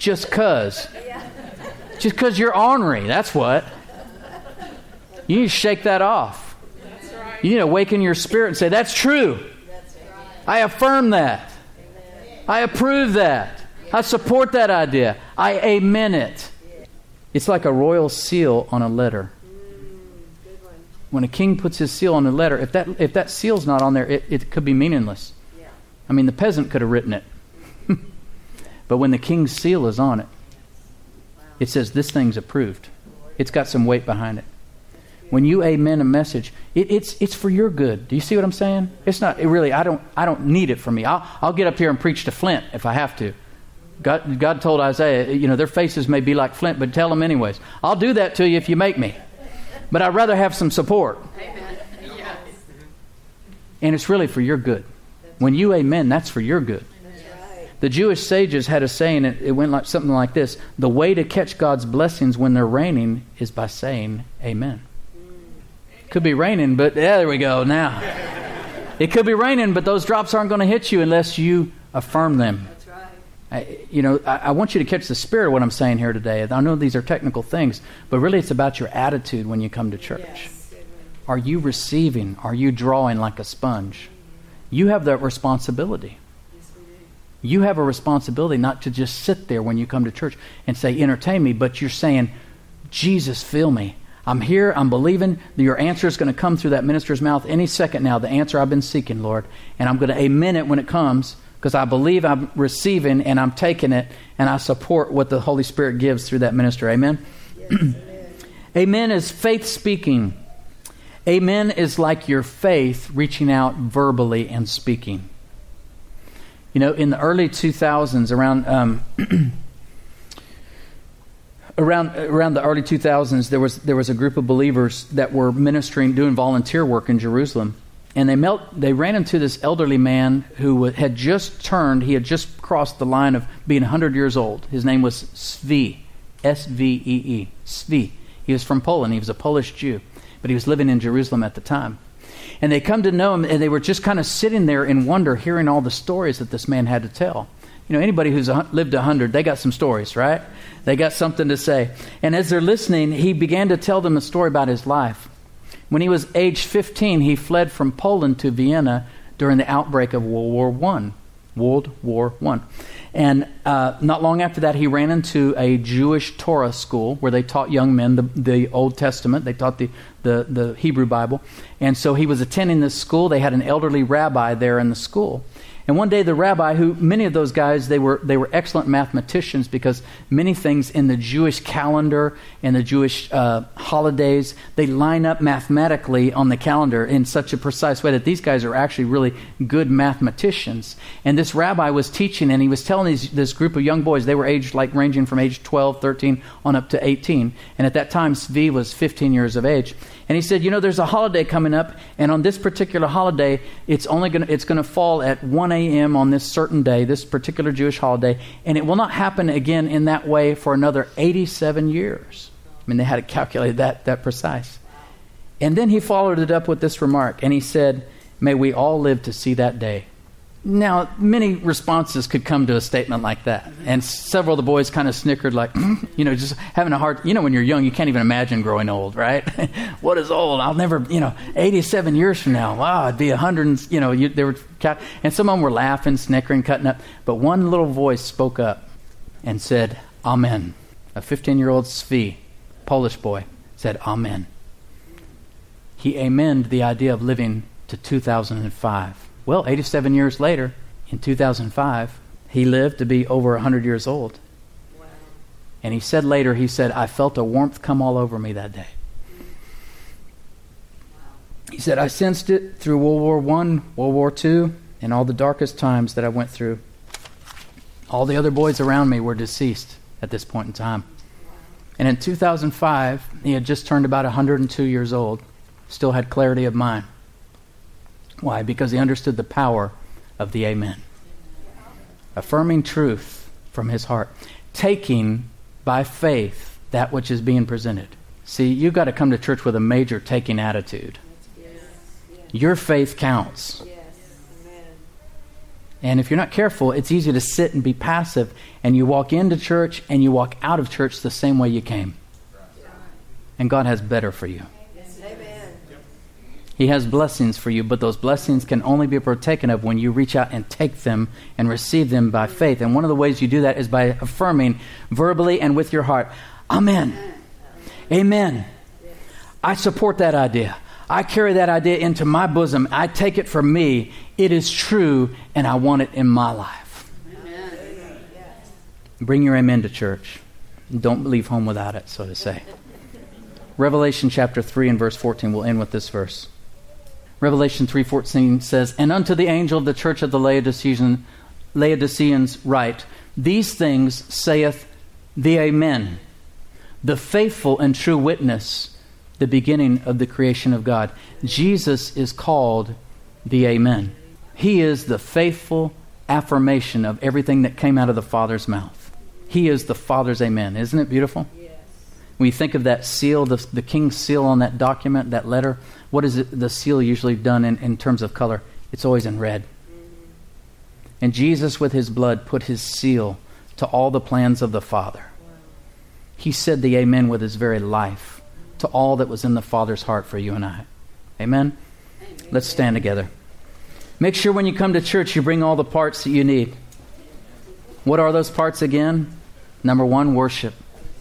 just cause. Just because you're ornery, that's what. You need to shake that off. You need to awaken your spirit and say, that's true. I affirm that. I approve that. I support that idea. I amen it. It's like a royal seal on a letter. When a king puts his seal on a letter, if that if that seal's not on there, it, it could be meaningless. I mean, the peasant could have written it. But when the king's seal is on it, it says this thing's approved. It's got some weight behind it. When you amen a message, it, it's it's for your good. Do you see what I'm saying? It's not it really. I don't I don't need it for me. I'll I'll get up here and preach to Flint if I have to. God God told Isaiah, you know, their faces may be like flint, but tell them anyways. I'll do that to you if you make me. But I'd rather have some support. Amen. Yes. And it's really for your good. When you amen, that's for your good. The Jewish sages had a saying, it, it went like something like this: the way to catch God's blessings when they're raining is by saying amen. Could be raining, but yeah, there we go now. It could be raining, but those drops aren't going to hit you unless you affirm them. That's right. I, you know, I, I want you to catch the spirit of what I'm saying here today. I know these are technical things, but really it's about your attitude when you come to church. Yes. Are you receiving? Are you drawing like a sponge? You have that responsibility. You have a responsibility not to just sit there when you come to church and say, entertain me, but you're saying, Jesus, fill me. I'm here, I'm believing that your answer is going to come through that minister's mouth any second now, the answer I've been seeking, Lord. And I'm going to amen it when it comes, because I believe I'm receiving and I'm taking it, and I support what the Holy Spirit gives through that minister. Amen? Yes, amen. Amen is faith speaking. Amen is like your faith reaching out verbally and speaking. You know, in the early two thousands, around um, around around the early two thousands, there was there was a group of believers that were ministering, doing volunteer work in Jerusalem, and they melt they ran into this elderly man who had just turned. He had just crossed the line of being one hundred years old. His name was Svi, S V E E, Svi. He was from Poland. He was a Polish Jew, but he was living in Jerusalem at the time. And they come to know him, and they were just kind of sitting there in wonder, hearing all the stories that this man had to tell. You know, anybody who's a, lived a hundred, they got some stories, right? They got something to say. And as they're listening, he began to tell them a story about his life. When he was age fifteen, he fled from Poland to Vienna during the outbreak of World War One. World War One. And uh, not long after that, he ran into a Jewish Torah school where they taught young men the, the Old Testament. They taught the, the, the Hebrew Bible. And so he was attending this school. They had an elderly rabbi there in the school. And one day the rabbi, who many of those guys, they were they were excellent mathematicians, because many things in the Jewish calendar and the Jewish uh, holidays, they line up mathematically on the calendar in such a precise way that these guys are actually really good mathematicians. And this rabbi was teaching, and he was telling these, this group of young boys, they were aged like ranging from age twelve, thirteen on up to eighteen. And at that time, Svi was fifteen years of age. And he said, you know, there's a holiday coming up, and on this particular holiday, it's only going to it's going to fall at one a.m. on this certain day, this particular Jewish holiday, and it will not happen again in that way for another eighty-seven years. I mean, they had it calculated that that precise. And then he followed it up with this remark, and he said, may we all live to see that day. Now, many responses could come to a statement like that. And several of the boys kind of snickered like, you know, just having a hard, you know, when you're young, you can't even imagine growing old, right? What is old? I'll never, you know, eighty-seven years from now, wow, I'd be one hundred, and, you know, you, they were, and some of them were laughing, snickering, cutting up. But one little voice spoke up and said, Amen. A fifteen-year-old Svi, Polish boy, said, Amen. He amened the idea of living to two thousand five. Well, eighty-seven years later, in two thousand five, he lived to be over one hundred years old. Wow. And he said later, he said, I felt a warmth come all over me that day. Wow. He said, I sensed it through World War One, World War Two, and all the darkest times that I went through. All the other boys around me were deceased at this point in time. Wow. And in two thousand five, he had just turned about one hundred two years old, still had clarity of mind. Why? Because he understood the power of the amen. Affirming truth from his heart. Taking by faith that which is being presented. See, you've got to come to church with a major taking attitude. Yes. Yes. Your faith counts. Yes. Amen. And if you're not careful, it's easy to sit and be passive, and you walk into church and you walk out of church the same way you came. And God has better for you. Amen. He has blessings for you, but those blessings can only be partaken of when you reach out and take them and receive them by faith. And one of the ways you do that is by affirming verbally and with your heart, Amen. Amen. I support that idea. I carry that idea into my bosom. I take it for me. It is true, and I want it in my life. Amen. Bring your amen to church. Don't leave home without it, so to say. Revelation chapter three and verse fourteen. We'll end with this verse. Revelation three fourteen says, And unto the angel of the church of the Laodicean, Laodiceans write, These things saith the Amen, the faithful and true witness, the beginning of the creation of God. Jesus is called the Amen. He is the faithful affirmation of everything that came out of the Father's mouth. He is the Father's Amen. Isn't it beautiful? Yes. When you think of that seal, the, the king's seal on that document, that letter, what is it, the seal usually done in, in terms of color? It's always in red. Mm-hmm. And Jesus, with his blood, put his seal to all the plans of the Father. Wow. He said the Amen with his very life to all that was in the Father's heart for you and I. Amen? Amen. Let's stand together. Make sure when you come to church you bring all the parts that you need. What are those parts again? Number one, worship.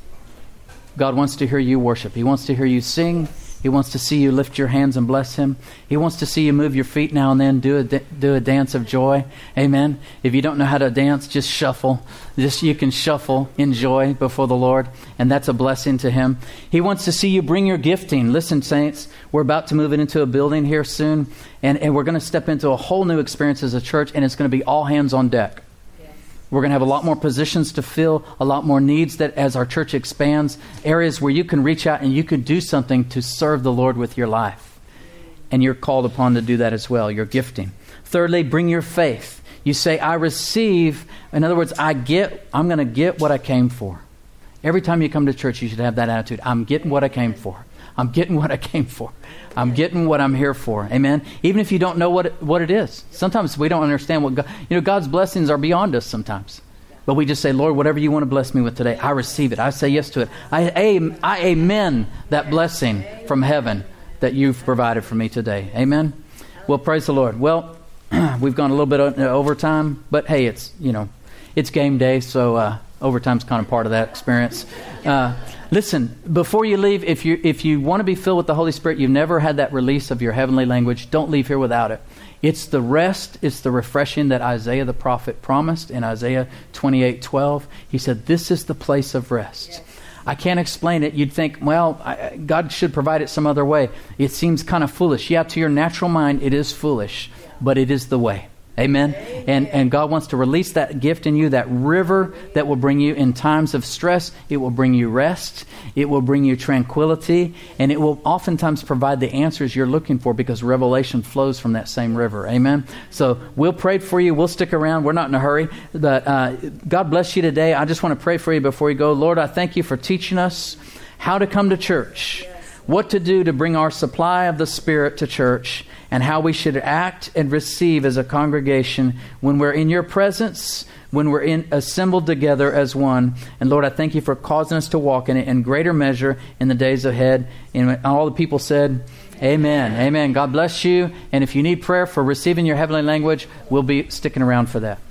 God wants to hear you worship. He wants to hear you sing. He wants to see you lift your hands and bless him. He wants to see you move your feet now and then, do a, do a dance of joy. Amen. If you don't know how to dance, just shuffle. Just you can shuffle in joy before the Lord, and that's a blessing to him. He wants to see you bring your gifting. Listen, saints, we're about to move it into a building here soon, and, and we're going to step into a whole new experience as a church, and it's going to be all hands on deck. We're going to have a lot more positions to fill, a lot more needs that as our church expands, areas where you can reach out and you can do something to serve the Lord with your life. And you're called upon to do that as well, your gifting. Thirdly, bring your faith. You say, I receive. In other words, I get, I'm going to get what I came for. Every time you come to church, you should have that attitude. I'm getting what I came for. I'm getting what I came for. I'm getting what I'm here for. Amen. Even if you don't know what it, what it is. Sometimes we don't understand what God, you know, God's blessings are beyond us sometimes. But we just say, Lord, whatever you want to bless me with today, I receive it. I say yes to it. I, I, I amen that blessing from heaven that you've provided for me today. Amen. Well, praise the Lord. Well, we've gone a little bit over time, but hey, it's, you know, it's game day. So, uh, overtime's kind of part of that experience. Uh, Listen, before you leave, if you if you want to be filled with the Holy Spirit, you've never had that release of your heavenly language, don't leave here without it. It's the rest, it's the refreshing that Isaiah the prophet promised in Isaiah twenty-eight twelve. He said, this is the place of rest. Yes. I can't explain it. You'd think, well, I, God should provide it some other way. It seems kind of foolish. Yeah, to your natural mind, it is foolish, but it is the way. Amen. Amen. And and God wants to release that gift in you, that river that will bring you in times of stress. It will bring you rest. It will bring you tranquility. And it will oftentimes provide the answers you're looking for because revelation flows from that same river. Amen. So we'll pray for you. We'll stick around. We're not in a hurry. But uh, God bless you today. I just want to pray for you before you go. Lord, I thank you for teaching us how to come to church, what to do to bring our supply of the Spirit to church, and how we should act and receive as a congregation when we're in your presence, when we're in assembled together as one. And Lord, I thank you for causing us to walk in it in greater measure in the days ahead. And all the people said, amen. Amen. God bless you. And if you need prayer for receiving your heavenly language, we'll be sticking around for that.